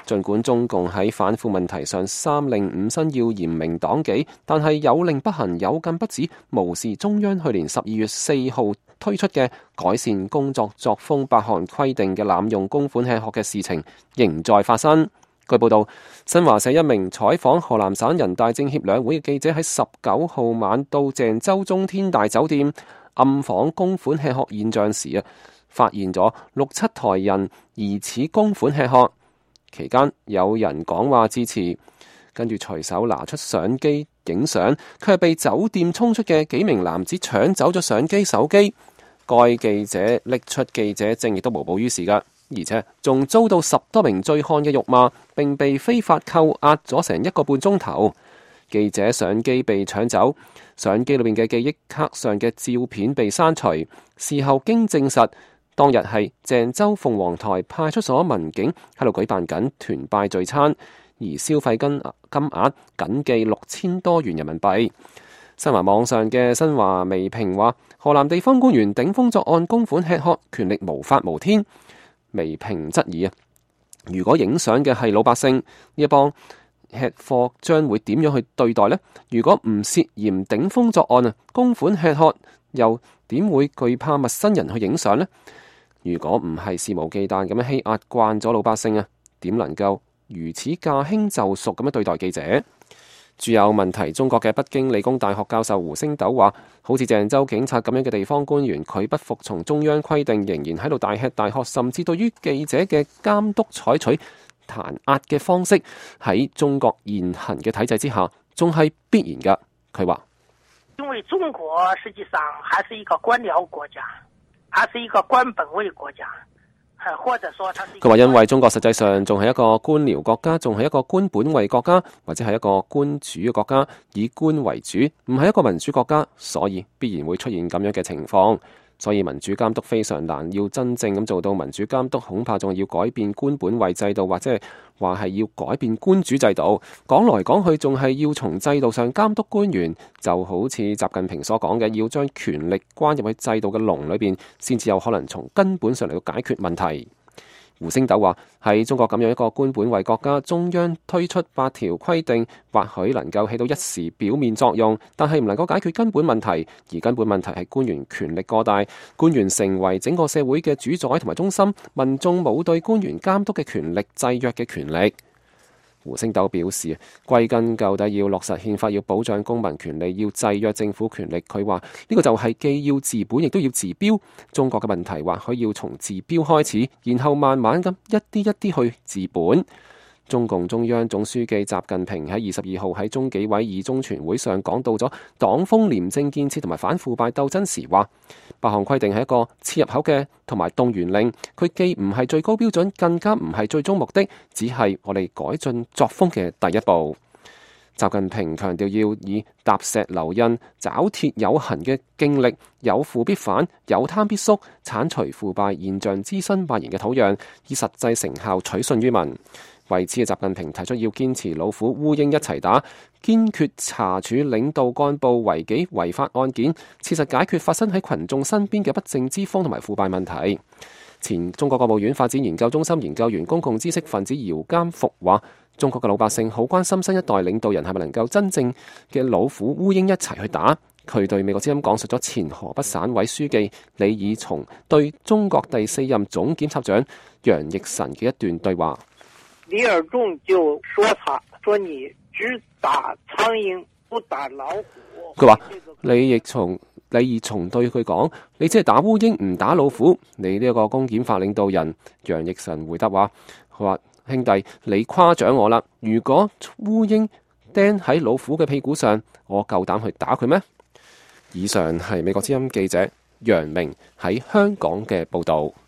儘管中共喺反腐問題上三令五申要嚴明黨紀，但係有令不行，有禁不止，無視中央去年12月4號推出嘅改善工作作風8項規定嘅濫用公款吃喝嘅事情仍在發生。據報道，新華社一名採訪河南省人大政協兩會嘅記者喺19號晚到鄭州中天大酒店暗訪公款吃喝現象時發現咗6-7台人疑似公款吃喝，期間有人講話致辭，跟住隨手拿出相機影相，佢係被酒店衝出嘅幾名男子搶走咗相機手機，該記者拎出記者證亦都無補於事㗎。而且仲遭到10多名醉漢嘅辱罵，並被非法扣押咗成1個半鐘頭。記者相機被搶走，相機裏面嘅記憶卡上嘅照片被刪除。事後經證實，當日係鄭州鳳凰台派出所民警喺度舉辦緊團拜聚餐，而消費金額僅記6000多元人民幣。新華網上嘅新華微評話，河南地方官員頂風作案，公款吃喝，權力無法無天。微評質疑如果影相嘅係老百姓，呢一幫吃貨將會點樣去對待呢？如果唔涉嫌頂風作案公款吃喝，又點會懼怕陌生人去影相呢？如果唔係肆無忌憚咁樣欺壓慣咗老百姓點能夠如此駕輕就熟咁樣對待記者？著有問題中國嘅北京理工大學教授胡星斗話，好似鄭州警察咁樣嘅地方官員，佢不服從中央規定，仍然喺度大吃大喝，甚至對於記者嘅監督採取彈壓嘅方式，喺中國現行嘅體制之下，仲係必然噶。佢話， 因為中國實際上還是一個官僚國家，還是一個官本位國家。佢話因為中國實際上仲係一個官僚國家，仲係一個官本位國家，或者係一個官主嘅國家，以官為主，唔係一個民主國家，所以必然會出現咁樣嘅情況。所以民主監督非常難，要真正咁做到民主監督，恐怕仲係要改變官本位制度，或者係話係要改變官主制度。講來講去，仲係要從制度上監督官員，就好似習近平所講嘅，要將權力關入去制度嘅籠裏邊，先至有可能從根本上嚟到解決問題。胡星斗話，喺中國咁樣一個官本位國家，中央推出8條規定，或許能夠起到一時表面作用，但係唔能夠解決根本問題。而根本問題係官員權力過大，官員成為整個社會嘅主宰同埋中心，民眾冇對官員監督嘅權力、制約嘅權力。胡星斗表示，歸根究底要落實憲法，要保障公民權利，要制約政府權力。佢話呢個就係既要治本，亦都要治標。中國嘅問題或許要從治標開始，然後慢慢咁一啲一啲去治本。中共中央總書記習近平喺22號喺中紀委二中全會上講到咗黨風廉政建設同埋反腐敗鬥爭時話，8項規定係一個切入口嘅同埋動員令，佢既唔係最高標準，更加唔係最終目的，只係我哋改進作風嘅第一步。習近平強調要以踏石留印、抓鐵有痕嘅勁力，有腐必反，有貪必縮，剷除腐敗現象滋生蔓延嘅土壤，以實際成效取信於民。為此，習近平提出要堅持老虎烏蠅一齊打，堅決查處領導幹部違紀違法案件，切實解決發生喺群眾身邊嘅不正之風同埋腐敗問題。前中國國務院發展研究中心研究員、公共知識分子姚監復話，中國嘅老百姓好關心新一代領導人係咪能夠真正嘅老虎烏蠅一齊去打。佢對美國之音講述咗前河北省委書記李以松對中國第4任總檢察長楊奕辰嘅一段對話。 李爾仲就說說你只打蒼蠅不打老虎。 佢話李以松對佢講，你只係打烏蠅唔打老虎。你呢一個公檢法領導人楊奕辰回答話，佢話兄弟，你誇獎我啦，如果烏蠅釘喺老虎嘅屁股上，我夠膽去打佢咩？以上係美國之音記者楊明喺香港嘅報道。